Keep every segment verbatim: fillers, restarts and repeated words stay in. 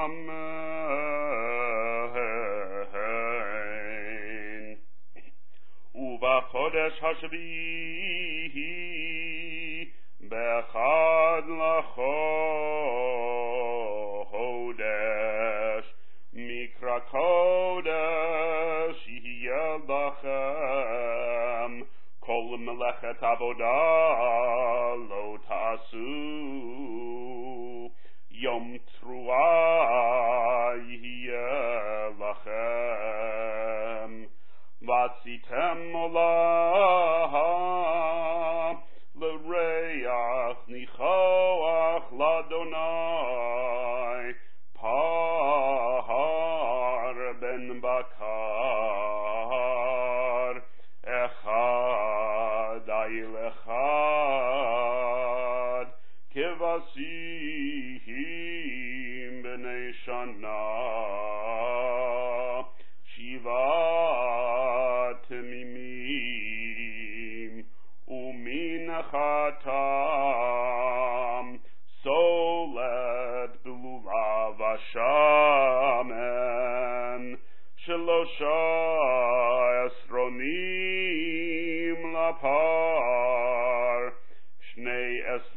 amen. ובחודש השביעי באחד לחודש מקרא קודש יהיה לכם כל מלאכת עבודה לא תעשו יום תרועה יהיה לכם ועשיתם עולה לריח ניחוח לאדוני פר בן בקר אחד איל אחד כבשים בני שנה שבעה תמימים ומנחתם סולת בלולה ושמן שלושה עשרונים לפר שני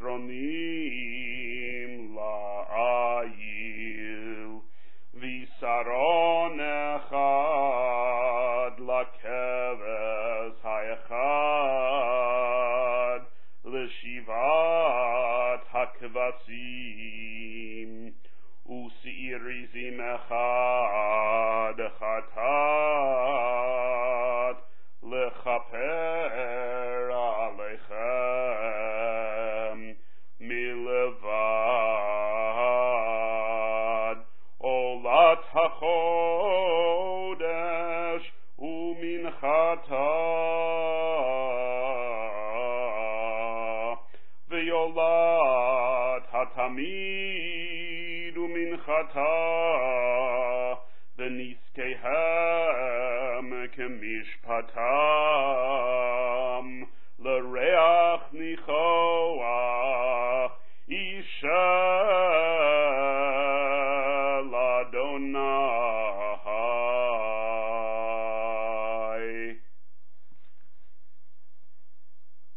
עשרונים לעיל ויסרון אחד לכבש האחד לשבעת הכבשים ושעיר עזים אחד חטאת לכפר עליכם מלבד עולת החודש ומנחתה ויולת התמיד ומנחתה ונזקיהם כמשפטה